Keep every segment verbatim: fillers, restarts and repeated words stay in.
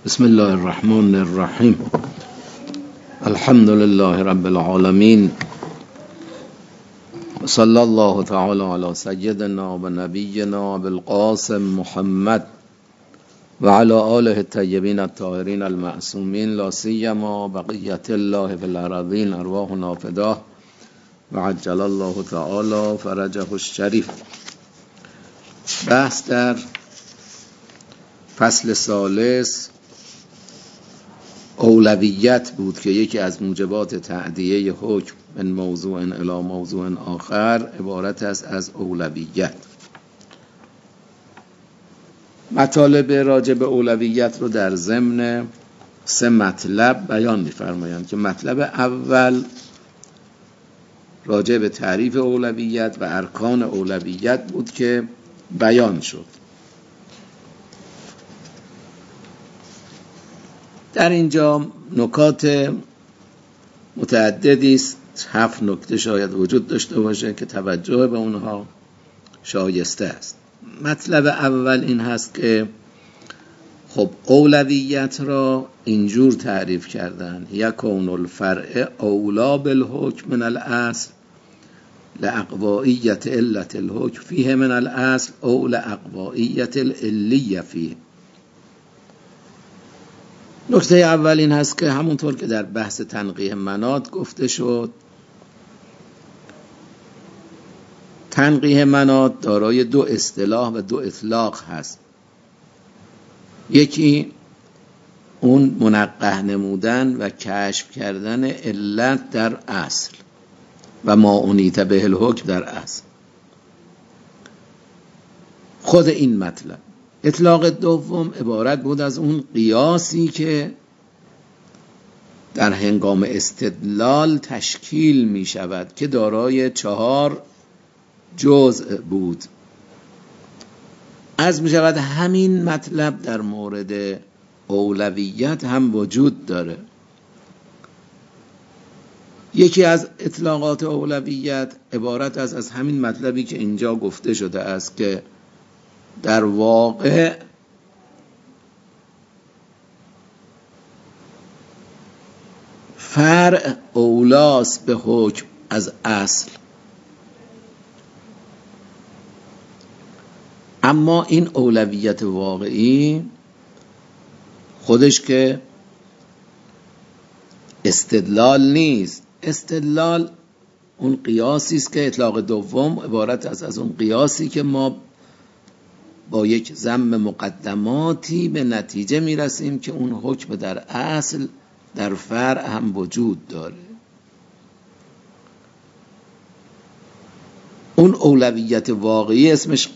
بسم الله الرحمن الرحیم. الحمد لله رب العالمین، صلی الله تعالی علی سیدنا و نبینا ابی القاسم محمد و علی آله الطیبین الطاهرین المعصومین، لا سیما بقیت الله فی الارضین، ارواحنا فداه و عجل الله تعالی فرجه الشریف. بحث در فصل ثالث اولویت بود که یکی از موجبات تعدیه حکم من موضوع الی موضوع آخر عبارت است از اولویت. مطالب راجع به اولویت رو در ضمن سه مطلب بیان می‌فرمایند که مطلب اول راجع به تعریف اولویت و ارکان اولویت بود که بیان شد. در اینجا نکات متعددی است، هفت نکته شاید وجود داشته باشه که توجه به اونها شایسته است. مطلب اول این هست که خب اولویت را اینجور تعریف کردن: یکون الفرع اولا بالحکم من الاصل لاقوائیت علت الحکم فیه من الاصل او لاقوائیت العلیه فیه. نکته اول این هست که همونطور که در بحث تنقیح مناط گفته شد، تنقیح مناط دارای دو اصطلاح و دو اطلاق هست. یکی اون منقح نمودن و کشف کردن علت در اصل و ما انیت به الحکم در اصل. خود این مطلب. اطلاق دوم عبارت بود از اون قیاسی که در هنگام استدلال تشکیل می شود که دارای چهار جزء بود. از می شود همین مطلب در مورد اولویت هم وجود داره. یکی از اطلاقات اولویت عبارت از از همین مطلبی که اینجا گفته شده است که در واقع فرع اولاست به حکم از اصل، اما این اولویت واقعی خودش که استدلال نیست. استدلال اون قیاسی است که اطلاق دوم عبارت از از اون قیاسی که ما با یک ضم مقدماتی به نتیجه میرسیم که اون حکم در اصل در فرع هم وجود داره. اون اولویت واقعی اسمش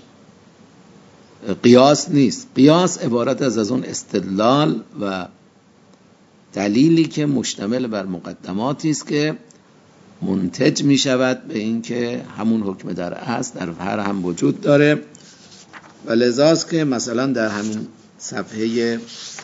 قیاس نیست. قیاس عبارت از از اون استدلال و دلیلی که مشتمل بر مقدماتی است که منتج می شود به این که همون حکم در اصل در فرع هم وجود داره. و لذاست که مثلا در همین صفحه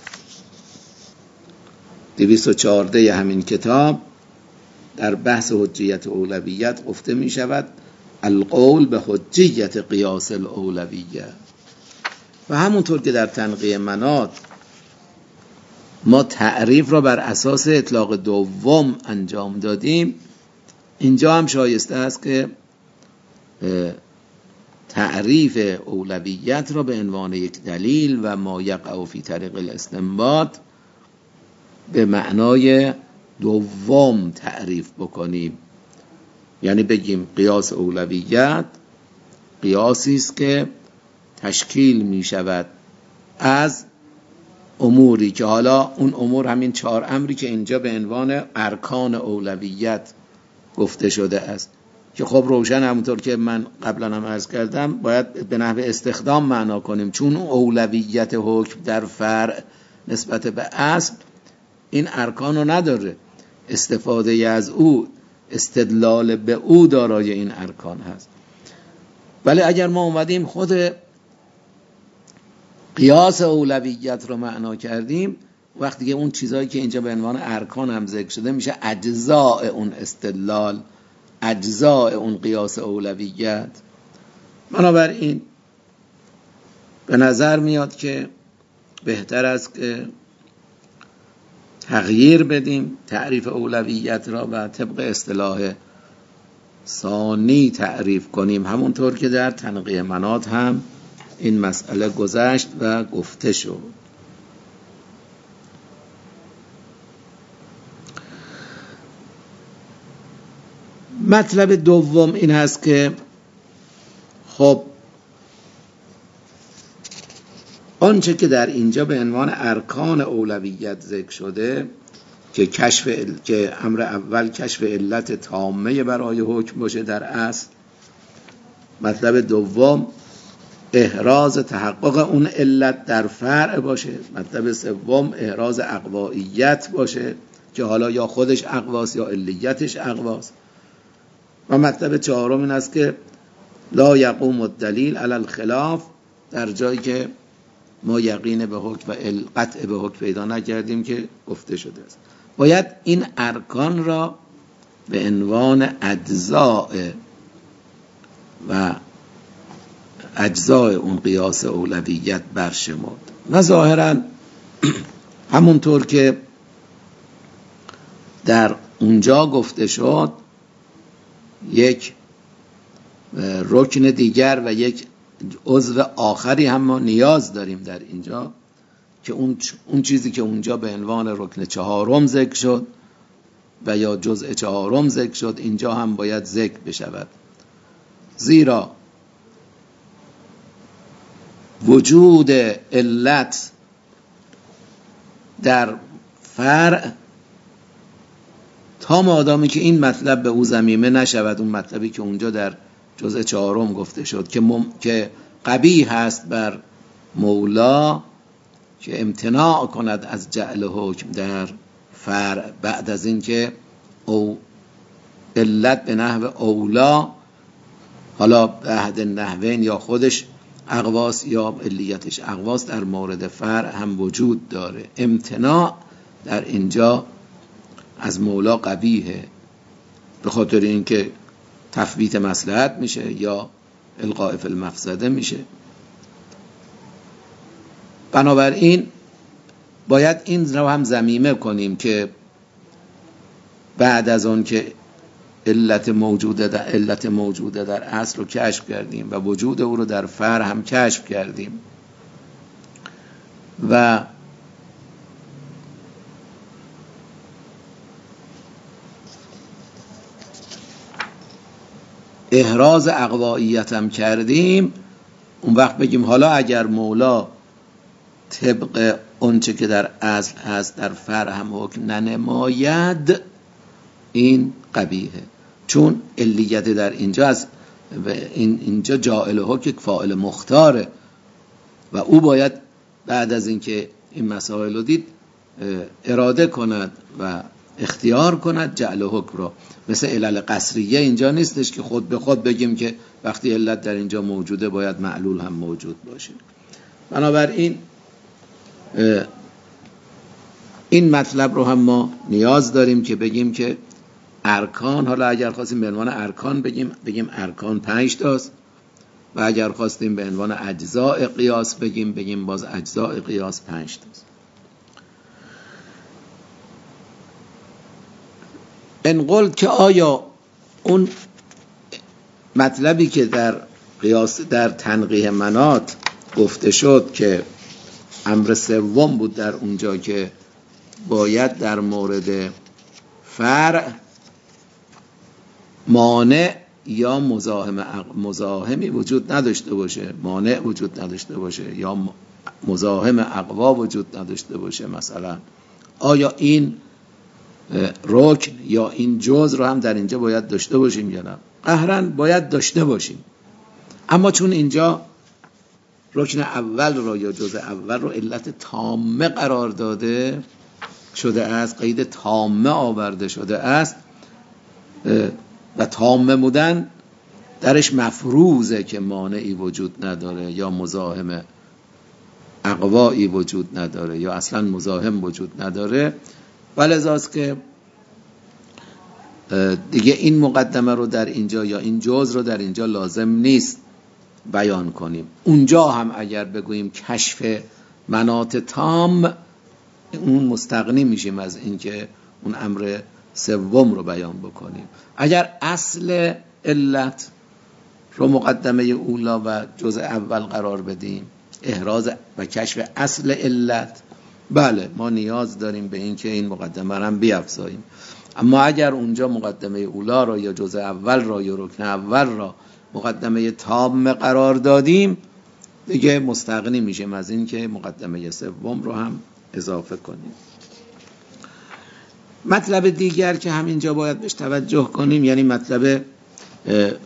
دویست و چهارده همین کتاب در بحث حجیت اولویت گفته می شود القول به حجیت قیاس الاولویه. و همونطور که در تنقیح مناط ما تعریف را بر اساس اطلاق دوم انجام دادیم، اینجا هم شایسته است که تعریف اولویت را به عنوان یک دلیل و ما یقع فی طریق الاستنباط به معنای دوم تعریف بکنیم. یعنی بگیم قیاس اولویت قیاسی است که تشکیل می شود از اموری که حالا اون امور همین چهار امری که اینجا به عنوان ارکان اولویت گفته شده است که خب روشن همونطور که من قبلا هم عرض کردم باید به نحو استخدام معنا کنیم، چون اولویت حکم در فرع نسبت به اصل این ارکان رو نداره. استفاده از او، استدلال به او دارای این ارکان هست. ولی اگر ما اومدیم خود قیاس اولویت رو معنا کردیم، وقتی که اون چیزایی که اینجا به عنوان ارکان هم ذکر شده میشه اجزاء اون استدلال، اجزاء اون قیاس اولویت. بنابراین به نظر میاد که بهتر است که تغییر بدیم تعریف اولویت را و طبق اصطلاح ثانی تعریف کنیم، همونطور که در تنقیح مناط هم این مسئله گذشت و گفته شد. مطلب دوم این هست که خب آنچه که در اینجا به عنوان ارکان اولویت ذکر شده که کشف ال... که امر اول کشف علت تامه برای حکم باشه در اصل، مطلب دوم احراز تحقق اون علت در فرع باشه، مطلب سوم احراز اقواییت باشه که حالا یا خودش اقواست یا علیتش اقواست، و مطلب چهارم این است که لا یقوم الدلیل علی الخلاف، در جایی که ما یقین به حکم و قطع به حکم پیدا نکردیم که گفته شده است. باید این ارکان را به عنوان اجزاء و اجزاء اون قیاس اولویت برشمرد و ظاهرا همونطور که در اونجا گفته شد یک رکن دیگر و یک عضو آخری هم ما نیاز داریم در اینجا که اون اون چیزی که اونجا به عنوان رکن چهارم ذکر شد و یا جزء چهارم ذکر شد اینجا هم باید ذکر بشود، زیرا وجود علت در فرع تا مادامی که این مطلب به او ضمیمه نشود، اون مطلبی که اونجا در جزء چهارم گفته شد که مم... که قبیح هست بر مولا که امتناع کند از جعل حکم در فرع بعد از اینکه او علت به نحو اولا، حالا به عهد نحوین یا خودش اقواس یا علیتش اقواس، در مورد فرع هم وجود داره. امتناع در اینجا از مولا قبیحه به خاطر اینکه تثبیت مصلحت میشه یا القاء فی المفسده میشه. بنابراین باید این رو هم ضمیمه کنیم که بعد از اون که علت موجوده در علت موجوده در اصل رو کشف کردیم و وجود او رو در فرع هم کشف کردیم و احراز اقواییت هم کردیم، اون وقت بگیم حالا اگر مولا طبق اونچه که در اصل هست در فرع هم حکم ننماید این قبیحه، چون علیت در اینجا از این اینجا جاعل حکم فاعل مختاره و او باید بعد از اینکه این مسائل رو دید اراده کند و اختیار کند جعل حکم رو. مثل علل قصریه اینجا نیستش که خود به خود بگیم که وقتی علت در اینجا موجوده باید معلول هم موجود باشه. بنابراین این مطلب رو هم ما نیاز داریم که بگیم که ارکان، حالا اگر خواستیم به عنوان ارکان بگیم بگیم ارکان پنج تاست و اگر خواستیم به عنوان اجزاء قیاس بگیم بگیم باز اجزاء قیاس پنج تاست. ان قلت که آیا اون مطلبی که در قیاس در تنقیح مناط گفته شد که امر سوم بود در اونجا که باید در مورد فرع مانع یا مزاحم مزاحمی وجود نداشته باشه، مانع وجود نداشته باشه یا مزاحم اقوا وجود نداشته باشه، مثلا آیا این رکن یا این جز رو هم در اینجا باید داشته باشیم یا نه؟ قهراً باید داشته باشیم، اما چون اینجا رکن اول رو یا جز اول رو علت تامه قرار داده شده است، قید تامه آورده شده است و تامه بودن درش مفروضه که مانعی وجود نداره یا مزاحم اقوایی وجود نداره یا اصلا مزاحم وجود نداره، ولذاست که دیگه این مقدمه رو در اینجا یا این جز رو در اینجا لازم نیست بیان کنیم. اونجا هم اگر بگوییم کشف مناط تام اون مستغنی میشیم از اینکه اون امر سوم رو بیان بکنیم. اگر اصل علت رو مقدمه اولا و جزء اول قرار بدیم، احراز و کشف اصل علت، بله ما نیاز داریم به این که این مقدمه رو هم بیافزاییم. اما اگر اونجا مقدمه اولا را یا جزء اول را یا رکن اول را مقدمه تام قرار دادیم، دیگه مستغنی میشیم از این که مقدمه سوم رو هم اضافه کنیم. مطلب دیگر که همینجا باید بهش توجه کنیم، یعنی مطلب اه اه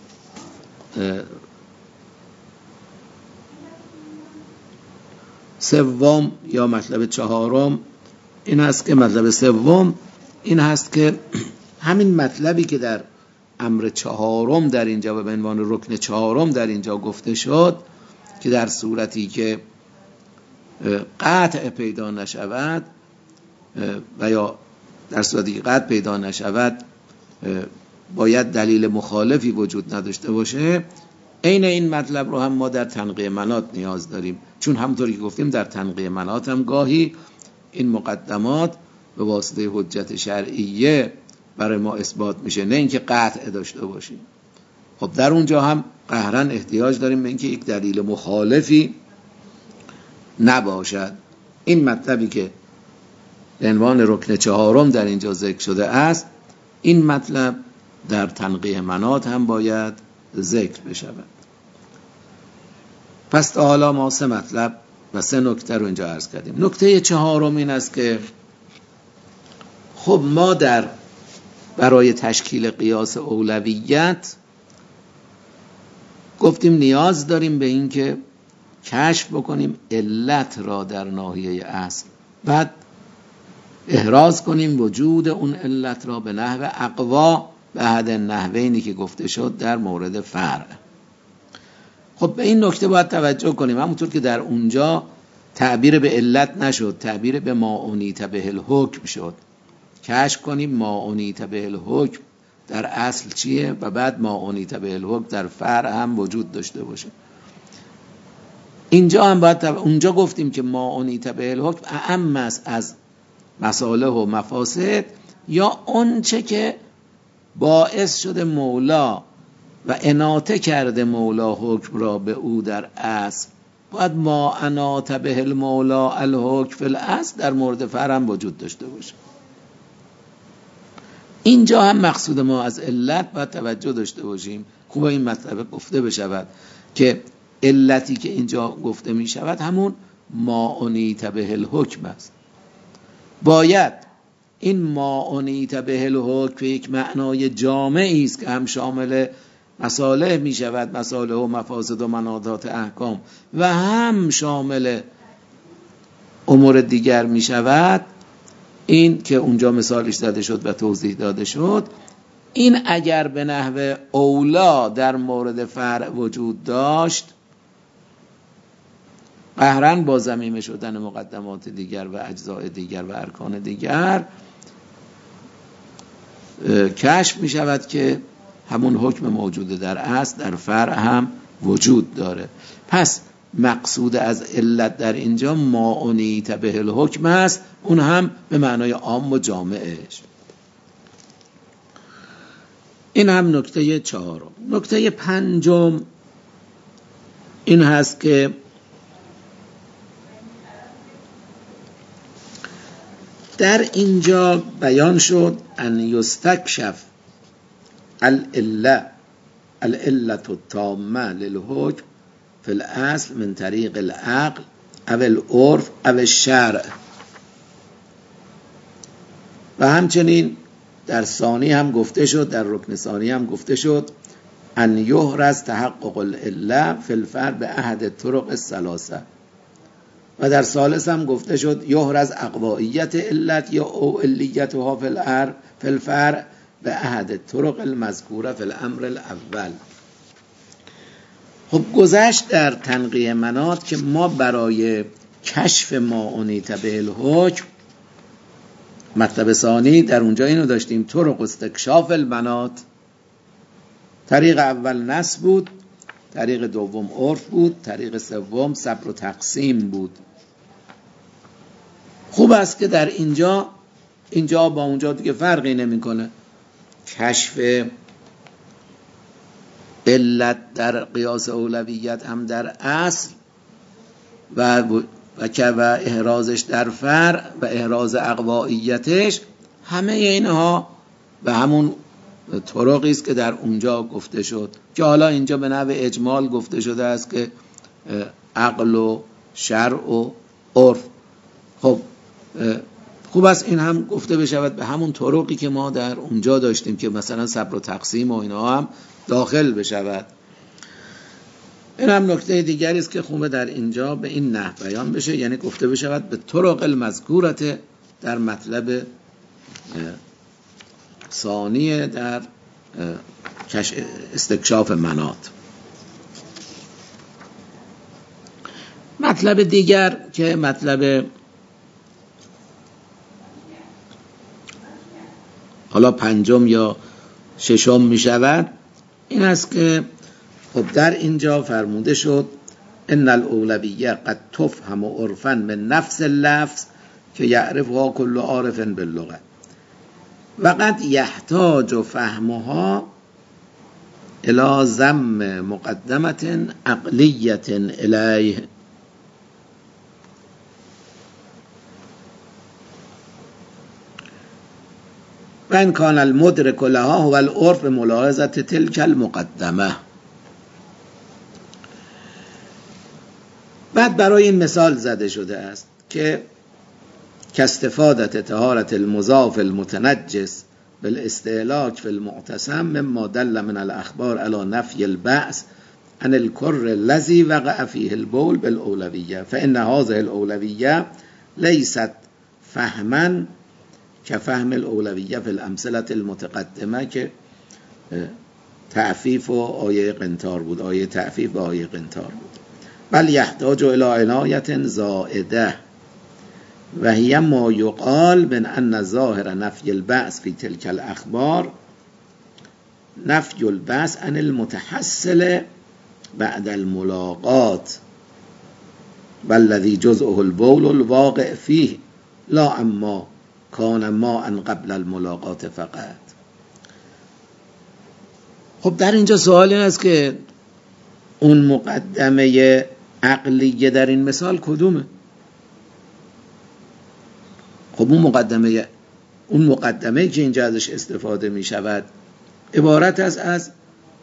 سوم یا مطلب چهارم این هست که مطلب سوم این هست که همین مطلبی که در امر چهارم در اینجا و به عنوان رکن چهارم در اینجا گفته شد که در صورتی که قطع پیدا نشود و یا در صورتی که قطع پیدا نشود باید دلیل مخالفی وجود نداشته باشه، عین این مطلب رو هم ما در تنقیه مناط نیاز داریم، چون همونطوری که گفتیم در تنقیه مناط هم گاهی این مقدمات به واسطه حجت شرعیه برای ما اثبات میشه، نه اینکه قطع داشته باشیم. خب در اونجا هم قهرا احتیاج داریم به اینکه یک دلیل مخالفی نباشد. این مطلبی که به عنوان رکن چهارم در اینجا ذکر شده است، این مطلب در تنقیه مناط هم باید ذکر بشود. پس تا حالا ما سه مطلب و سه نکته رو اینجا عرض کردیم. نکته چهارم این است که خب ما در برای تشکیل قیاس اولویت گفتیم نیاز داریم به این که کشف بکنیم علت را در ناحیه اصل، بعد احراز کنیم وجود اون علت را به نحو اقوا به احد نحوینی که گفته شد در مورد فرع. خب به این نکته باید توجه کنیم، همونطور که در اونجا تعبیر به علت نشد، تعبیر به ما اونیت به الحکم شد. کشف کنیم ما اونیت به الحکم در اصل چیه و بعد ما اونیت به الحکم در فرع هم وجود داشته باشه. اینجا هم باید تب... اونجا گفتیم که ما اونیت به الحکم اعم است از مصالح و مفاسد، یا اون چه که باعث شده مولا و اناطه کرده مولا حکم را به او در اصل، باید ما اناطه به المولا الحکم فی الاصل در مورد فرع هم وجود داشته باشه. اینجا هم مقصود ما از علت باید توجه داشته باشیم. خوب این مطلب گفته بشود که علتی که اینجا گفته می شود همون ما انیت به الحکم است. باید این ما انیت به الحکم یک معنای جامعی است که هم شامل مصالح می شود، مصالح و مفاسد و مناطات احکام، و هم شامل امور دیگر می شود. این که اونجا مثالش زده شد و توضیح داده شد، این اگر به نحو اولا در مورد فرع وجود داشت، قهرا با ضمیمه شدن مقدمات دیگر و اجزاء دیگر و ارکان دیگر کشف می شود که همون حکم موجوده در اصل در فرع هم وجود داره. پس مقصود از علت در اینجا ما انیت به الحکم است، اون هم به معنای عام و جامعش. این هم نکته چهارم. نکته پنجم این هست که در اینجا بیان شد ان یستکشف العله العلة التامه للحکم فی الاصل من طریق العقل او العرف او الشرع. و همچنین در ثانی هم گفته شد، در رکن ثانی هم گفته شد ان یحرز تحقق العله فی الفرع به احد الطرق الثلاثه. و در ثالث هم گفته شد یحرز اقوائیت علت یا او علیتها فی الفرع فی الفرع به احد الطرق المذکوره فی الامر الاول. خب گذشت در تنقیه مناط که ما برای کشف ما انیت به الحکم مطلب ثانی در اونجا اینو داشتیم، طرق استکشاف المناط. طریق اول نص بود، طریق دوم عرف بود، طریق سوم صبر و تقسیم بود. خوب است که در اینجا اینجا با اونجا دیگه فرقی نمیکنه. کشف علت در قیاس اولویت هم در اصل و و که و احرازش در فرع و احراز اقوائیتش، همه اینها به همون طرقی است که در اونجا گفته شد، که حالا اینجا به نحو اجمال گفته شده است که عقل و شرع و عرف. خب خوب است این هم گفته بشود به همون طرقی که ما در اونجا داشتیم، که مثلا صبر و تقسیم و اینا هم داخل بشود. این هم نکته دیگری است که خوبه در اینجا به این نحو بیان بشه، یعنی گفته بشود به طرق المذکورت در مطلب ثانی در استکشاف مناط. مطلب دیگر که مطلب حالا پنجم یا ششم می شود این است که خب در اینجا فرموده شد ان الاولویه قد تفهم عرفا من نفس اللفظ که یعرفها کل عارف باللغه و قد یحتاج فهمها الى ضم مقدمه عقلیه الیه. و ان کان المدرک لها هو العرف ملاحظه تلک المقدمه. بعد برای این مثال زده شده است که کاستفادت طهارت المضاف المتنجس بالاستهلاک فی المعتصم مما دل من الاخبار علی نفی البأس عن الكر الذي وقع فيه البول بالاولویه فان هذه الاولویه لیست فهما كفهم الاولویه فی الامثله المتقدمه، که تعفیف و آیه قنطار بود، آیه تعفیف و آیه قنطار بود. بل یحتاج الى عنایة زائده و هی ما یقال من ان ظاهر نفی البأس فی تلک الاخبار نفی البأس عن المتحصل بعد الملاقات والذی جزءه البول الواقع فيه لا اما کان ما ان قبل الملاقات فقط. خب در اینجا سوال این است که اون مقدمه عقلیه در این مثال کدومه؟ خب اون مقدمه اون مقدمه که اینجا ازش استفاده می شود عبارت است از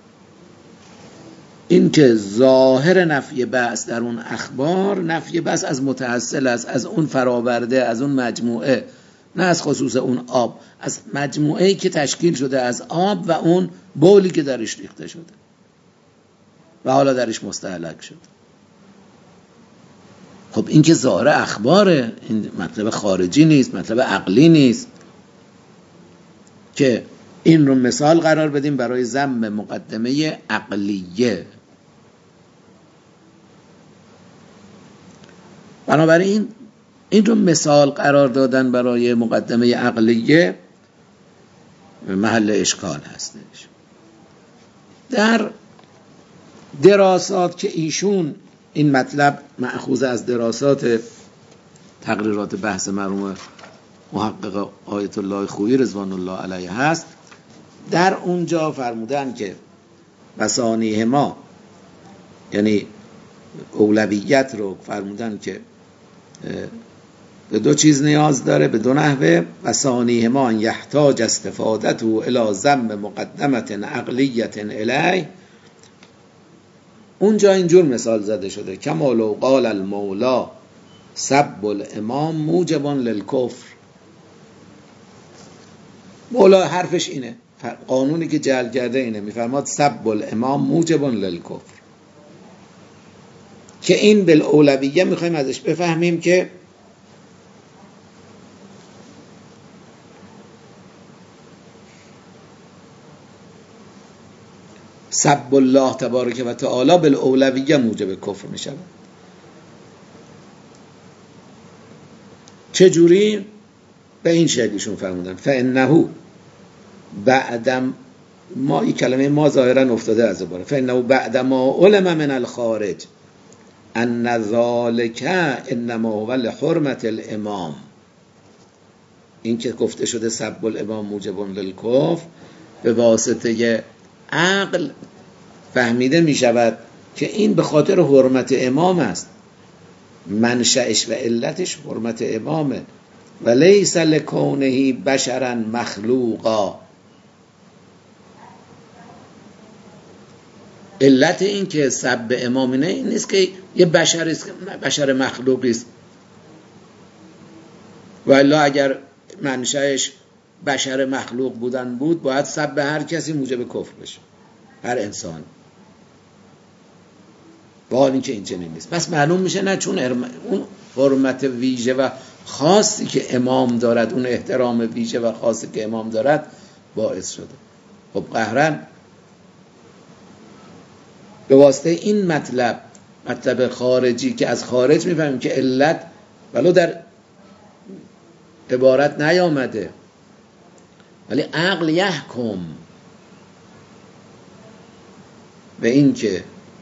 این که ظاهر نفی بأس در اون اخبار نفی بأس از متحصل است، از اون فراورده، از اون مجموعه، نه از خصوص اون آب، از مجموعه‌ای که تشکیل شده از آب و اون بولی که درش ریخته شده و حالا درش مستهلک شد. خب این که ظاهر اخباره، این مطلب خارجی نیست، مطلب عقلی نیست که این رو مثال قرار بدیم برای ضم مقدمه عقلیه. بنابراین این رو مثال قرار دادن برای مقدمه عقلیه محل اشکال هستش. در دراسات که ایشون این مطلب مأخوذ از دراسات تقریرات بحث مرحوم محقق آیت الله خویی رضوان الله علیه هست، در اونجا فرمودن که بسانیه ما، یعنی اولویت رو فرمودن که به دو چیز نیاز داره، به دو نحوه. بسانیه ما یحتاج استفادته الی ضم مقدمه عقلیه الیه. اونجا اینجور مثال زده شده کما لو قال المولا سب الامام موجب للکفر. مولا حرفش اینه، قانونی که جعل کرده اینه، میفرماد سب الامام موجب للکفر، که این بالاولویه میخوایم ازش بفهمیم که سب الله تبارک و تعالی بالاولویه موجب کفر می شود. چجوری؟ به این شکلشون فرمودن فانه بعدم ما، این کلمه ما ظاهرا افتاده از عباره، فانه بعد ما علم من الخارج ان ذلك انما هو لحرمت الامام. این که گفته شده سب الامام موجب للکفر، به واسطه عقل فهمیده می شود که این به خاطر حرمت امام است، منشأش و علتش حرمت امامه. و لیس لکونه بشرا مخلوقا، علت این که سب امام نه این نیست که یه بشر است، بشر مخلوقی است، و الا اگر منشأش بشر مخلوق بودن بود باید سب هر کسی موجب کفر بشه، هر انسان، با حال این که این چنین نیست. پس معلوم میشه نه، چون اون حرمت ویژه و خاصی که امام دارد، اون احترام ویژه و خاصی که امام دارد باعث شده. خب قهرن به واسطه این مطلب، مطلب خارجی که از خارج میفهمیم که علت ولو در عبارت نیامده، ولی عقل یحکم به این که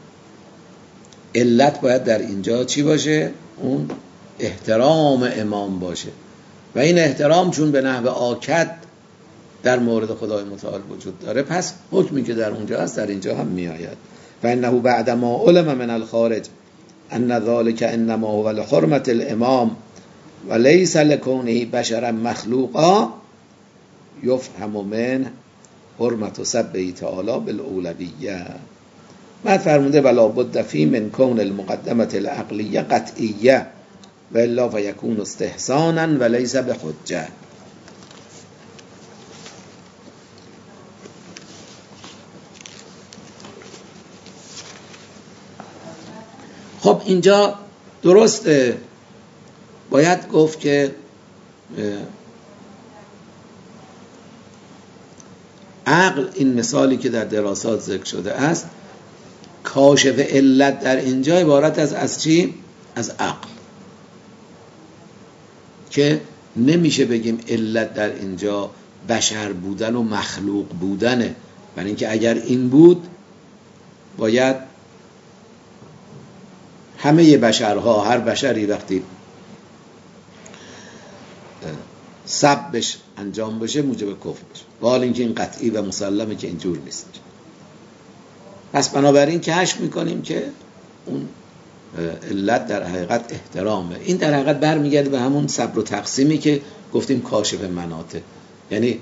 علت باید در اینجا چی باشه؟ اون احترام امام باشه، و این احترام چون به نحو آکد در مورد خدای متعال وجود داره، پس حکمی که در اونجا هست در اینجا هم می آید. و انه بعد ما علم من الخارج ان ذلك انما هو لحرمت الامام و لیس لکونه بشرا مخلوقا یفهم من حرمت سبه تعالی بالاولویه. بعد فرموده ولا بد فی من کون المقدمه العقلیه قطعیه و الا فیکون استحسانا و لیس بحجه. خب اینجا درسته باید گفت که عقل، این مثالی که در دراسات ذکر شده است، کاشف علت در اینجا عبارت از از چی؟ از عقل، که نمیشه بگیم علت در اینجا بشر بودن و مخلوق بودنه، برای اینکه اگر این بود باید همه بشرها، هر بشری وقتی سبش انجام بشه موجب کفر بشه، با حال اینکه این قطعی و مسلمه که اینجور نیست. پس بنابراین کشف میکنیم که اون علت در حقیقت احترامه. این در حقیقت برمیگرده به همون صبر و تقسیمی که گفتیم کاشف مناطق، یعنی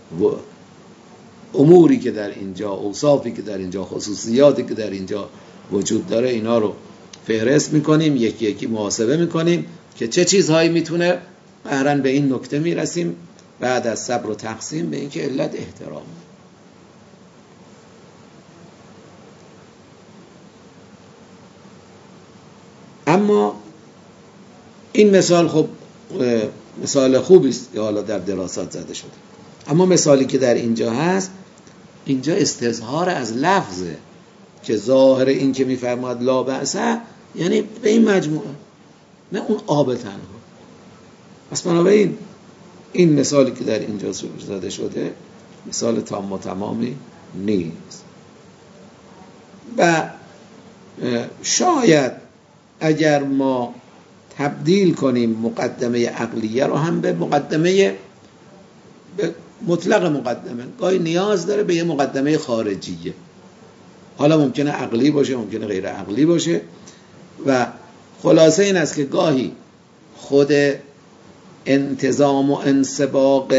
اموری که در اینجا، اوصافی که در اینجا، خصوصیاتی که در اینجا وجود داره، اینا رو فهرست میکنیم، یکی یکی محاسبه میکنیم که چه چیزهایی میتونه قهرن به این نکته میرسیم بعد از صبر و تقسیم به این که علت احترام. اما این مثال خب مثال خوبی است که حالا در دراسات زده شده، اما مثالی که در اینجا هست، اینجا استظهار از لفظه که ظاهر این که میفرماد لا بأسه یعنی به این مجموعه، نه اون آب تنها. پس بنابراین این مثالی که در اینجا زده شده مثال تام و تمامی نیست. و شاید اگر ما تبدیل کنیم مقدمه عقلیه رو هم به مقدمه به مطلق مقدمه، گاهی نیاز داره به یه مقدمه خارجیه، حالا ممکنه عقلی باشه ممکنه غیر عقلی باشه، و خلاصه این است که گاهی خود انتظام و انسباق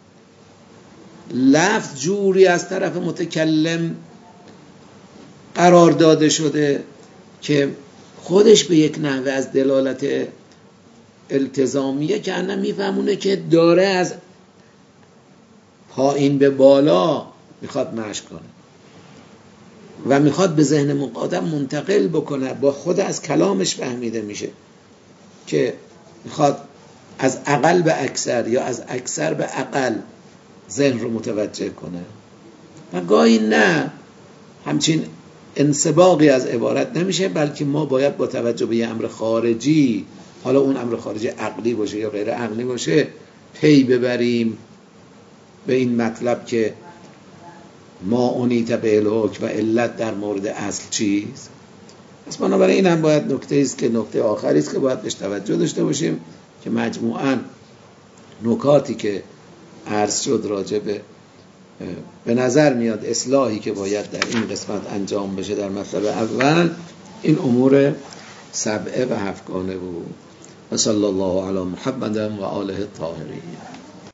لفظ جوری از طرف متکلم قرار داده شده که خودش به یک نحوه از دلالت التزامیه که انا میفهمونه که داره از پایین به بالا میخواد مشق کنه و میخواد به ذهن مقادم منتقل بکنه، با خود از کلامش فهمیده میشه که میخواد از اقل به اکثر یا از اکثر به اقل ذهن رو متوجه کنه. و گاهی نه، همچین انسباقی از عبارت نمیشه، بلکه ما باید با توجه به یه امر خارجی، حالا اون امر خارجی عقلی باشه یا غیر عقلی باشه، پی ببریم به این مطلب که ما اونیت به الحکم و علت در مورد اصل چیست. پس بنابراین این هم باید نکته است که نکته آخری است که باید بهش توجه داشته باشیم که مجموعاً نکاتی که عرض شد راجع به به نظر میاد اصلاحی که باید در این قسمت انجام بشه در مطلب اول، این امور سبعه و هفتگانه بود. و صلی الله علی محمد و آله الطاهرین.